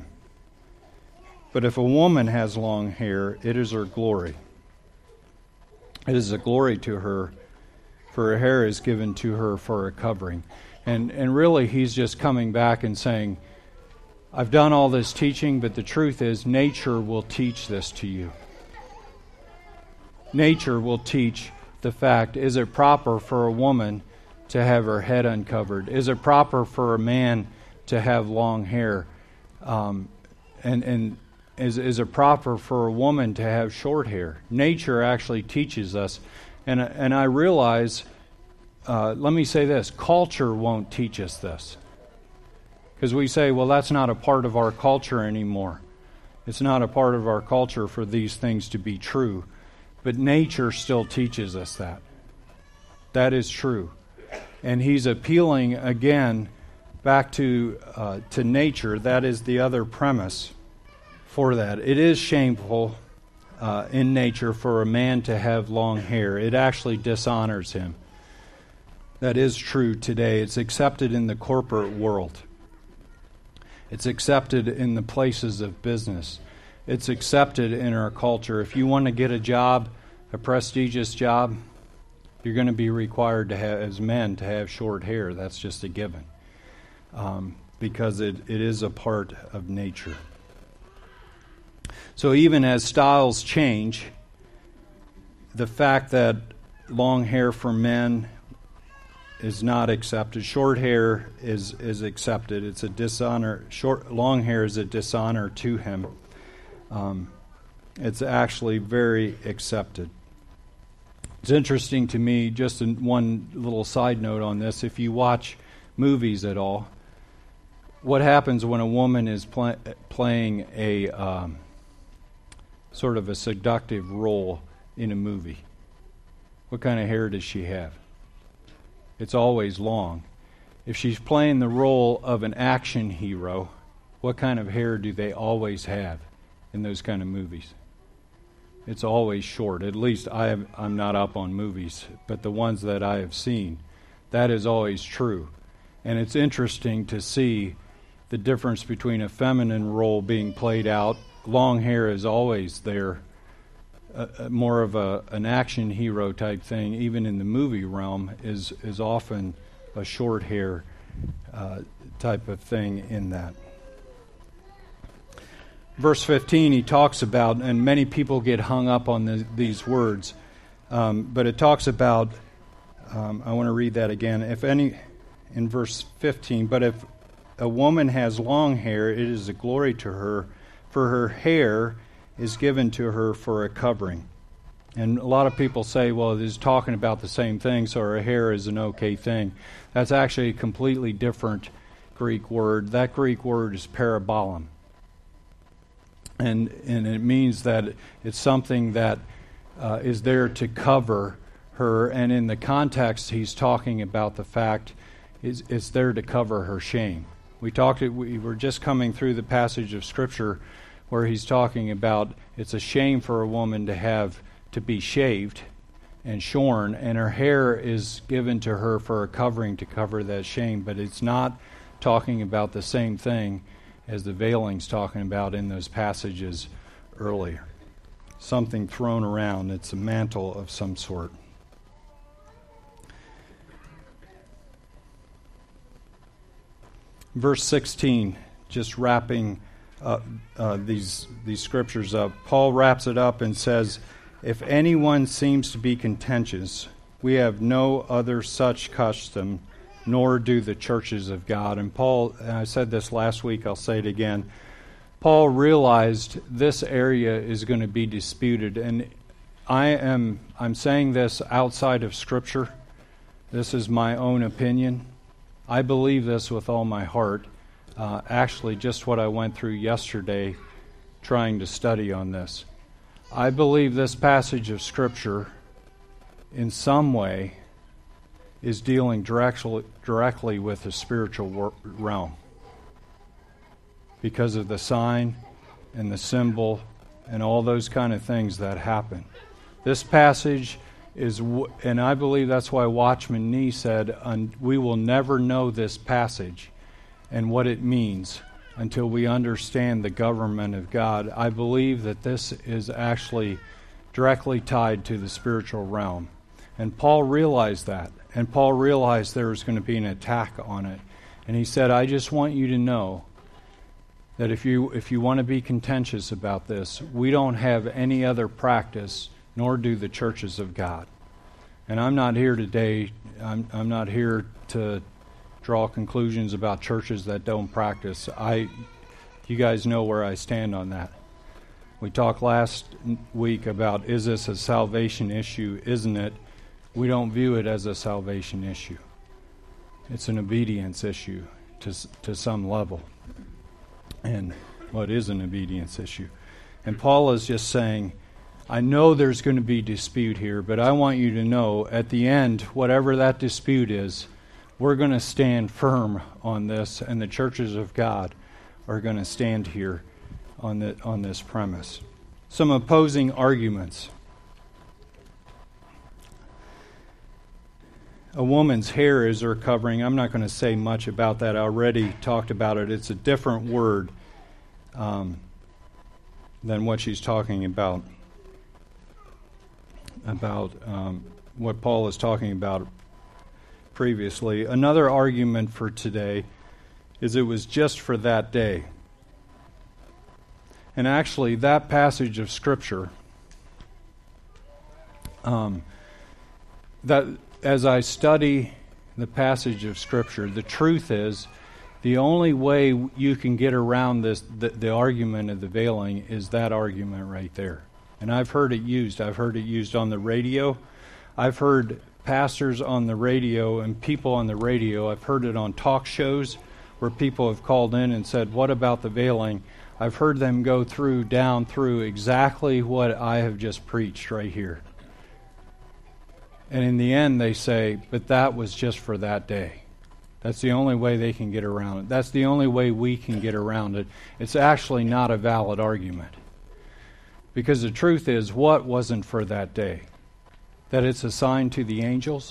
But if a woman has long hair, it is her glory. It is a glory to her, for her hair is given to her for a covering. And and really, he's just coming back and saying, I've done all this teaching, but the truth is nature will teach this to you. Nature will teach the fact, is it proper for a woman to have her head uncovered? Is it proper for a man to have long hair? Um, and and is, is it proper for a woman to have short hair? Nature actually teaches us. And, and I realize, uh, let me say this, culture won't teach us this. Because we say, well, that's not a part of our culture anymore. It's not a part of our culture for these things to be true. But nature still teaches us that. That is true. And he's appealing again back to uh, to nature. That is the other premise for that. It is shameful uh, in nature for a man to have long hair. It actually dishonors him. That is true today. It's accepted in the corporate world. It's accepted in the places of business. It's accepted in our culture. If you want to get a job, a prestigious job, you're going to be required to have, as men, to have short hair. That's just a given. Um, because it, it is a part of nature. So even as styles change, the fact that long hair for men is not accepted. Short hair is, is accepted. It's a dishonor. Short, long hair is a dishonor to him. Um, it's actually very accepted. It's interesting to me, just in one little side note on this, if you watch movies at all, what happens when a woman is pl- playing a um, sort of a seductive role in a movie? What kind of hair does she have? It's always long. If she's playing the role of an action hero, what kind of hair do they always have in those kind of movies? it's always short. At least I have, I'm not up on movies, but the ones that I have seen, that is always true. And it's interesting to see the difference between a feminine role being played out. Long hair is always there, uh, more of a an action hero type thing, even in the movie realm, is, is often a short hair uh, type of thing in that. Verse fifteen, he talks about, and many people get hung up on the, these words, um, but it talks about, um, I want to read that again. If any, in verse fifteen, but if a woman has long hair, it is a glory to her, for her hair is given to her for a covering. And a lot of people say, well, it is talking about the same thing, so her hair is an okay thing. That's actually a completely different Greek word. That Greek word is parabolon. And and it means that it's something that uh, is there to cover her. And in the context, he's talking about the fact is it's there to cover her shame. We talked. We were just coming through the passage of Scripture where he's talking about it's a shame for a woman to have to be shaved and shorn, and her hair is given to her for a covering to cover that shame. But it's not talking about the same thing as the veiling's talking about in those passages earlier. Something thrown around. It's a mantle of some sort. Verse sixteen, just wrapping uh, uh, these these scriptures up. Paul wraps it up and says, if anyone seems to be contentious, we have no other such custom, nor do the churches of God. And Paul, and I said this last week, I'll say it again, Paul realized this area is going to be disputed. And I am I'm saying this outside of Scripture. This is my own opinion. I believe this with all my heart. Uh, actually, just what I went through yesterday trying to study on this. I believe this passage of Scripture in some way is dealing directly, directly with the spiritual wor- realm because of the sign and the symbol and all those kind of things that happen. This passage is, w- and I believe that's why Watchman Nee said, we will never know this passage and what it means until we understand the government of God. I believe that this is actually directly tied to the spiritual realm. And Paul realized that. And Paul realized there was going to be an attack on it. And he said, I just want you to know that if you if you want to be contentious about this, we don't have any other practice, nor do the churches of God. And I'm not here today, I'm I'm not here to draw conclusions about churches that don't practice. I you guys know where I stand on that. We talked last week about, is this a salvation issue? Isn't it? We don't view it as a salvation issue. It's an obedience issue to to some level. And well, it is an obedience issue. And Paul is just saying, I know there's going to be dispute here, but I want you to know at the end, whatever that dispute is, we're going to stand firm on this, and the churches of God are going to stand here on the on this premise. Some opposing arguments. A woman's hair is her covering. I'm not going to say much about that. I already talked about it. It's a different word um, than what she's talking about, about um, what Paul is talking about previously. Another argument for today is it was just for that day. And actually, that passage of Scripture, um, that as I study the passage of Scripture, the truth is, the only way you can get around this, the, the argument of the veiling, is that argument right there. And I've heard it used. I've heard it used on the radio. I've heard pastors on the radio and people on the radio. I've heard it on talk shows where people have called in and said, what about the veiling? I've heard them go through, down through exactly what I have just preached right here. And in the end, they say, but that was just for that day. That's the only way they can get around it. That's the only way we can get around it. It's actually not a valid argument. Because the truth is, what wasn't for that day? That it's assigned to the angels?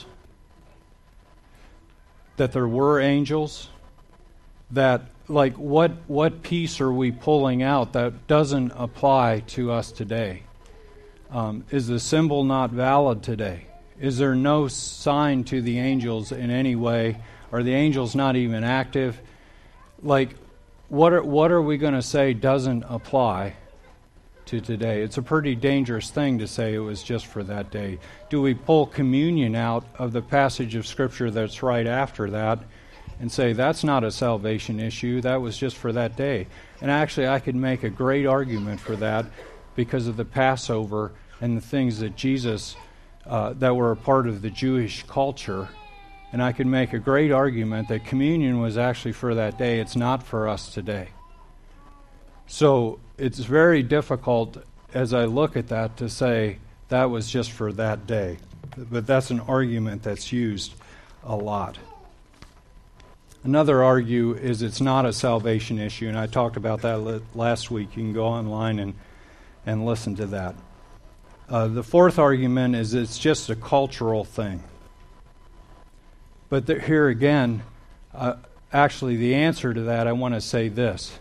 That there were angels? That, like, what, what piece are we pulling out that doesn't apply to us today? Um, is the symbol not valid today? Is there no sign to the angels in any way? Are the angels not even active? Like, what are, what are we going to say doesn't apply to today? It's a pretty dangerous thing to say it was just for that day. Do we pull communion out of the passage of Scripture that's right after that and say that's not a salvation issue, that was just for that day? And actually, I could make a great argument for that because of the Passover and the things that Jesus, uh, that were a part of the Jewish culture. And I could make a great argument that communion was actually for that day. It's not for us today. So it's very difficult as I look at that to say that was just for that day. But that's an argument that's used a lot. Another argue is it's not a salvation issue, and I talked about that last week. You can go online and, and listen to that. Uh, the fourth argument is it's just a cultural thing. But there, here again, uh, actually the answer to that, I want to say this.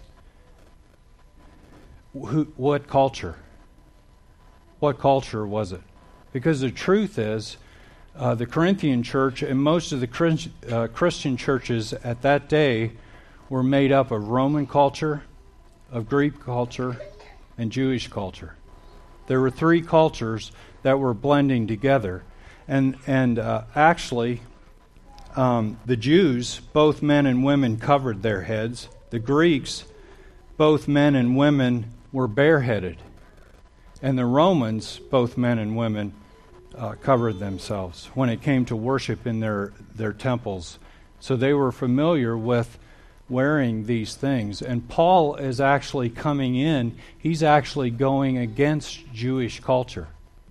Who, what culture? What culture was it? Because the truth is, uh, the Corinthian church and most of the Christ, uh, Christian churches at that day were made up of Roman culture, of Greek culture, and Jewish culture. There were three cultures that were blending together. And, and uh, actually, um, the Jews, both men and women, covered their heads. The Greeks, both men and women, were bareheaded. And the Romans, both men and women, uh, covered themselves when it came to worship in their, their temples. So they were familiar with wearing these things. And Paul is actually coming in, he's actually going against Jewish culture.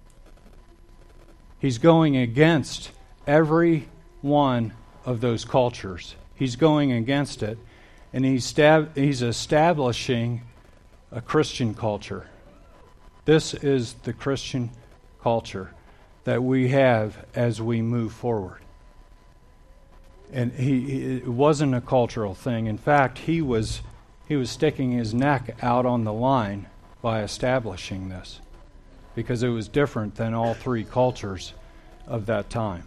He's going against every one of those cultures. He's going against it, and he's, stab- he's establishing a Christian culture. This is the Christian culture that we have as we move forward. And he, it wasn't a cultural thing. In fact, he was he was sticking his neck out on the line by establishing this, because it was different than all three cultures of that time.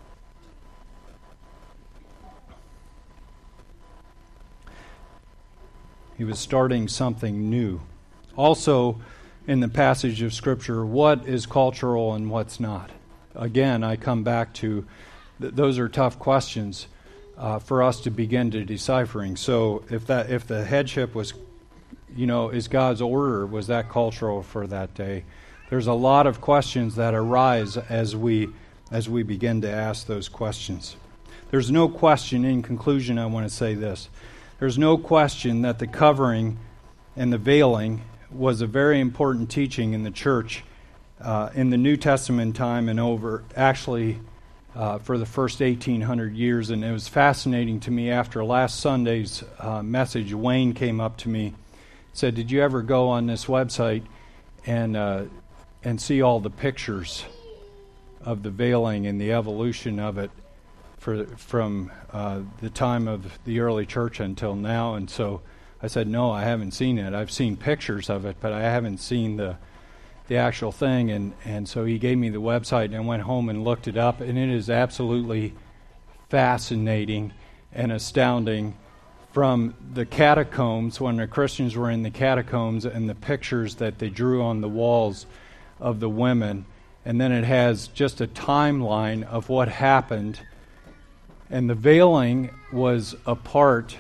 He was starting something new. Also, in the passage of Scripture, what is cultural and what's not? Again, I come back to th- those are tough questions uh, for us to begin to deciphering. So, if that if the headship was, you know, is God's order, was that cultural for that day? There's a lot of questions that arise as we as we begin to ask those questions. There's no question. In conclusion, I want to say this: there's no question that the covering and the veiling was a very important teaching in the church uh, in the New Testament time and over, actually, uh, for the first eighteen hundred years. And it was fascinating to me. After last Sunday's uh, message, Wayne came up to me, said, "Did you ever go on this website and uh, and see all the pictures of the veiling and the evolution of it for from uh, the time of the early church until now?" And so I said, "No, I haven't seen it. I've seen pictures of it, but I haven't seen the the actual thing." And, and so he gave me the website, and I went home and looked it up, and it is absolutely fascinating and astounding. From the catacombs, when the Christians were in the catacombs, and the pictures that they drew on the walls of the women, and then it has just a timeline of what happened. And the veiling was a part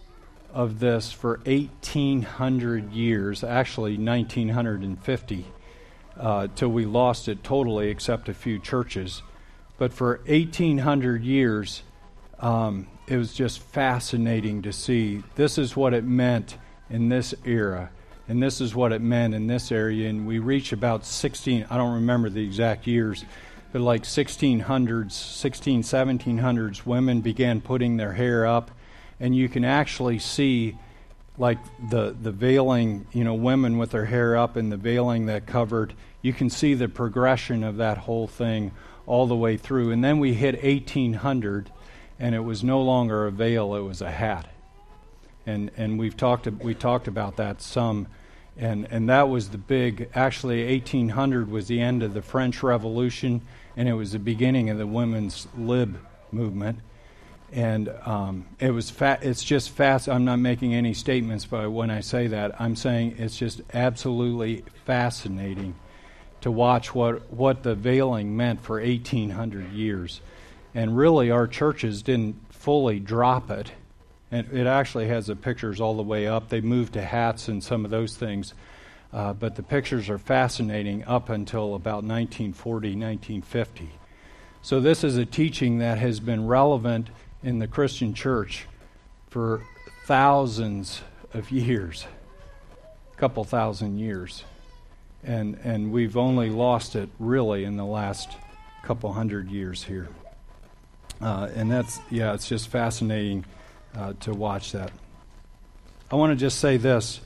of this for eighteen hundred years, actually nineteen fifty, uh, till we lost it totally except a few churches. But for eighteen hundred years, um, it was just fascinating to see. This is what it meant in this era, and this is what it meant in this area. And we reach about sixteen, I don't remember the exact years, but like sixteen hundreds, sixteen, seventeen hundreds, women began putting their hair up. And you can actually see like the, the veiling, you know, women with their hair up and the veiling that covered, you can see the progression of that whole thing all the way through. And then we hit eighteen hundred, and it was no longer a veil, it was a hat. And and we've talked we talked about that some, and and that was the big. Actually, eighteen hundred was the end of the French Revolution, and it was the beginning of the women's lib movement. And um, it was fa- it's just fast. I'm not making any statements, but when I say that, I'm saying it's just absolutely fascinating to watch what what the veiling meant for eighteen hundred years. And really, our churches didn't fully drop it. And it actually has the pictures all the way up. They moved to hats and some of those things. Uh, but the pictures are fascinating up until about nineteen forty, nineteen fifty. So this is a teaching that has been relevant in the Christian church for thousands of years, a couple thousand years. And, and we've only lost it really in the last couple hundred years here. Uh, and that's, yeah, it's just fascinating uh, to watch that. I want to just say this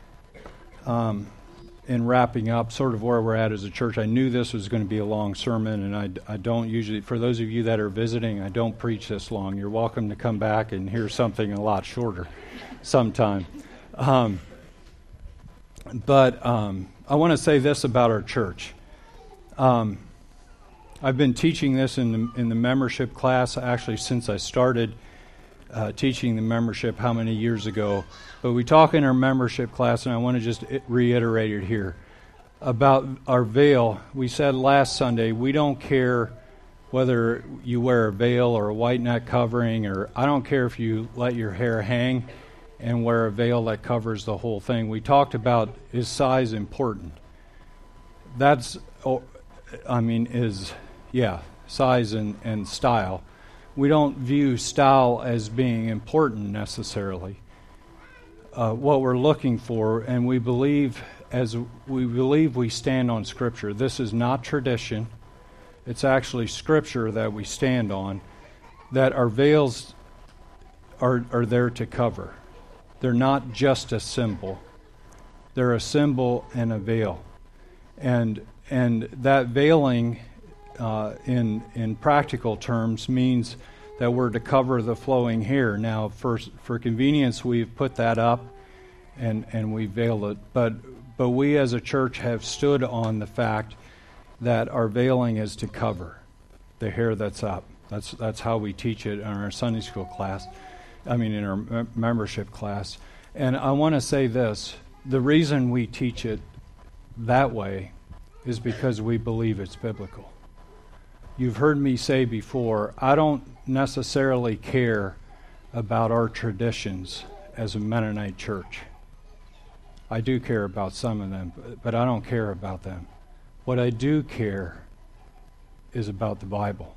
um, in wrapping up sort of where we're at as a church. I knew this was going to be a long sermon, and I, I don't usually, for those of you that are visiting, I don't preach this long. You're welcome to come back and hear something a lot shorter sometime. Um, but um, I want to say this about our church. Um, I've been teaching this in the, in the membership class actually since I started uh, teaching the membership how many years ago. But we talk in our membership class, and I want to just reiterate it here, about our veil. We said last Sunday, we don't care whether you wear a veil or a white net covering, or I don't care if you let your hair hang and wear a veil that covers the whole thing. We talked about, is size important? That's, I mean, is... Yeah, size and, and style. We don't view style as being important necessarily. Uh, what we're looking for, and we believe as we believe we stand on Scripture. This is not tradition. It's actually Scripture that we stand on, that our veils are, are there to cover. They're not just a symbol. They're a symbol and a veil. And and that veiling Uh, in in practical terms means that we're to cover the flowing hair. Now, for for convenience, we've put that up and and we veiled it. But but we as a church have stood on the fact that our veiling is to cover the hair that's up. That's that's how we teach it in our Sunday school class. I mean, in our me- membership class. And I want to say this: the reason we teach it that way is because we believe it's biblical. You've heard me say before, I don't necessarily care about our traditions as a Mennonite church. I do care about some of them, but, but I don't care about them. What I do care is about the Bible.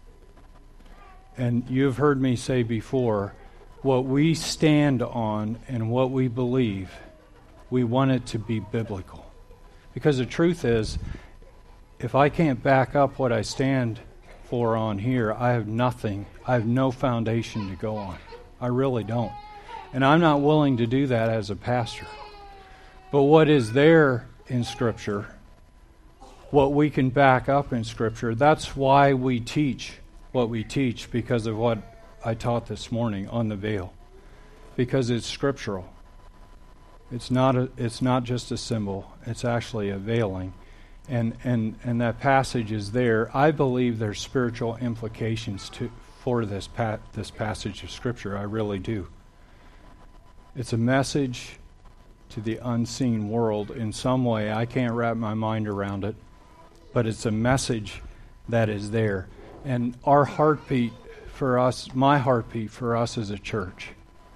And you've heard me say before, what we stand on and what we believe, we want it to be biblical. Because the truth is, if I can't back up what I stand for on here, I have nothing. I have no foundation to go on. I really don't. And I'm not willing to do that as a pastor. But what is there in Scripture, what we can back up in Scripture, that's why we teach what we teach, because of what I taught this morning on the veil. Because it's scriptural. It's not a, it's not just a symbol. It's actually a veiling. And, and and that passage is there. I believe there's spiritual implications to for this pa- this passage of Scripture. I really do. It's a message to the unseen world in some way. I can't wrap my mind around it, but it's a message that is there. And our heartbeat for us, my heartbeat for us as a church,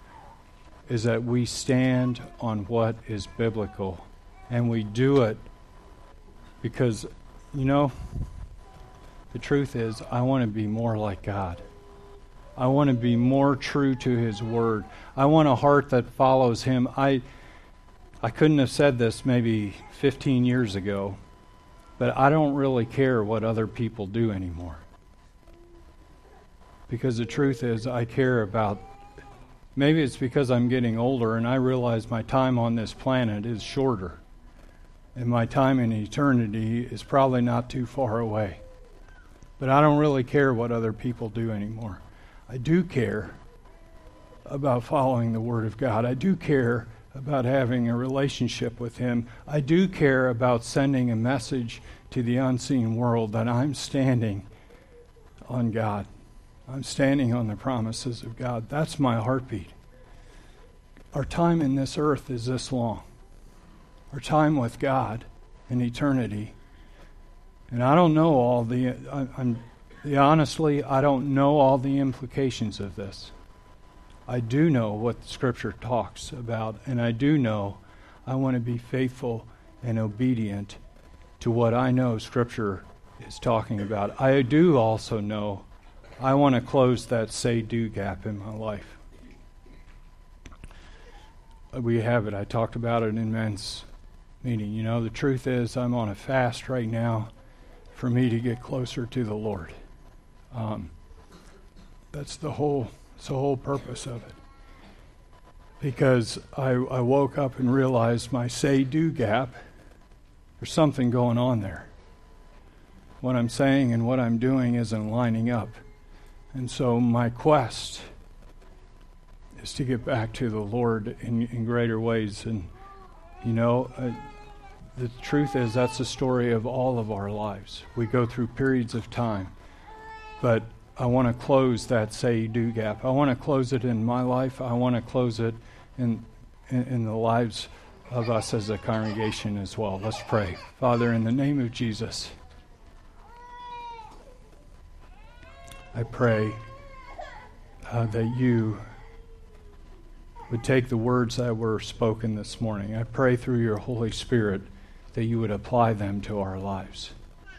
is that we stand on what is biblical, and we do it because, you know, the truth is, I want to be more like God. I want to be more true to His Word. I want a heart that follows Him. I I couldn't have said this maybe fifteen years ago, but I don't really care what other people do anymore. Because the truth is, I care about Maybe it's because I'm getting older and I realize my time on this planet is shorter. And my time in eternity is probably not too far away. But I don't really care what other people do anymore. I do care about following the Word of God. I do care about having a relationship with Him. I do care about sending a message to the unseen world that I'm standing on God. I'm standing on the promises of God. That's my heartbeat. Our time in this earth is this long. Our time with God in eternity. And I don't know all the, I, I'm, the honestly, I don't know all the implications of this. I do know what Scripture talks about, and I do know I want to be faithful and obedient to what I know Scripture is talking about. I do also know I want to close that say-do gap in my life. We have it. I talked about it in men's meeting. You know, the truth is I'm on a fast right now for me to get closer to the Lord. Um, that's the whole, that's the whole purpose of it. Because I, I woke up and realized my say-do gap, there's something going on there. What I'm saying and what I'm doing isn't lining up. And so my quest is to get back to the Lord in, in greater ways. And, you know, uh, the truth is that's the story of all of our lives. We go through periods of time. But I want to close that say-do gap. I want to close it in my life. I want to close it in, in, in the lives of us as a congregation as well. Let's pray. Father, in the name of Jesus, I pray uh, that you would take the words that were spoken this morning. I pray through your Holy Spirit that you would apply them to our lives.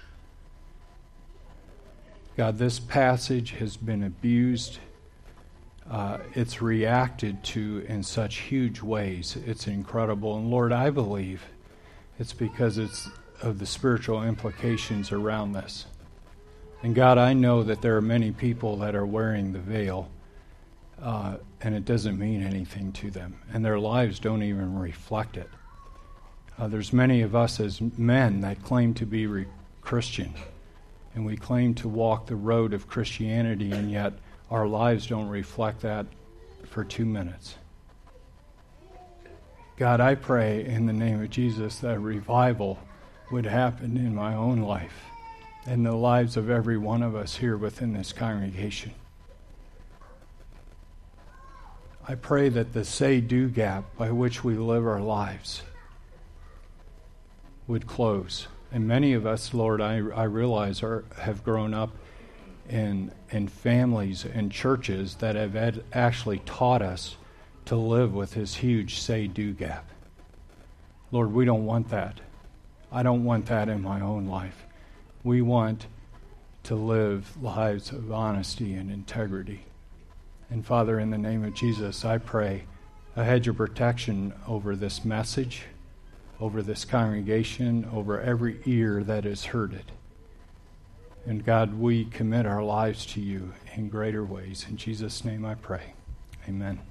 God, this passage has been abused. Uh, it's reacted to in such huge ways. It's incredible. And Lord, I believe it's because it's of the spiritual implications around this. And God, I know that there are many people that are wearing the veil, uh, and it doesn't mean anything to them. And their lives don't even reflect it. Uh, there's many of us as men that claim to be re- Christian. And we claim to walk the road of Christianity, and yet our lives don't reflect that for two minutes. God, I pray in the name of Jesus that revival would happen in my own life and the lives of every one of us here within this congregation. I pray that the say-do gap by which we live our lives would close. And many of us, Lord, I, I realize are, have grown up in, in families and churches that have ed, actually taught us to live with this huge say-do gap. Lord, we don't want that. I don't want that in my own life. We want to live lives of honesty and integrity. And Father, in the name of Jesus, I pray a hedge of protection over this message, over this congregation, over every ear that has heard it. And God, we commit our lives to you in greater ways. In Jesus' name I pray. Amen.